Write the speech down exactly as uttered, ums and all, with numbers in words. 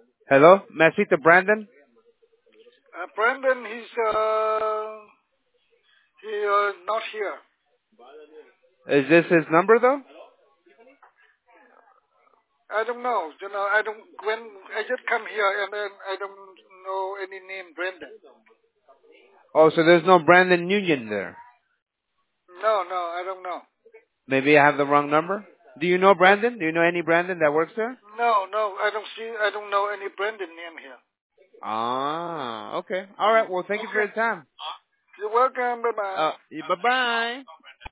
Hello, may I speak to Brandon? Uh, Brandon, he's uh, he uh, not here. Is this his number though? I don't know. You know, I don't. When I just come here and then I don't know any name Brandon. Oh, so there's no Brandon Union there. No, no, I don't know. Maybe I have the wrong number. Do you know Brandon? Do you know any Brandon that works there? No, no, I don't see. I don't know any Brandon name here. Ah, okay. All right. Well, thank you for Okay. your time. You're welcome. Bye bye. Uh, bye bye.